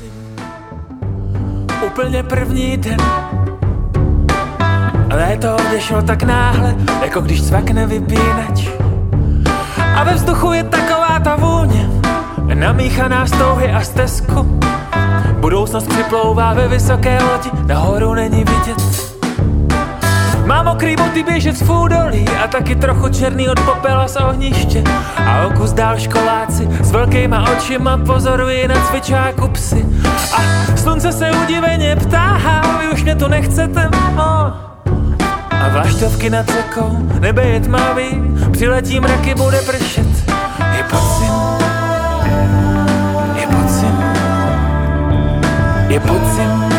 podzim, úplně první den. Léto odešlo tak náhle, jako když cvakne vypínač. A ve vzduchu je taková ta vůně, namíchaná z touhy a stezku. Budoucnost připlouvá ve vysoké lodi, nahoru není vidět. Mám mokrý boty běžec v údolí a taky trochu černý od popela z ohniště. A o kus dál školáci s velkýma očima pozorují na cvičáku psy. A slunce se udiveně ptá, vy už mě tu nechcete, A vlaštovky nad řekou, nebe je tmavý, přiletí mraky, bude pršet. Je podzim, je podzim, je podzim.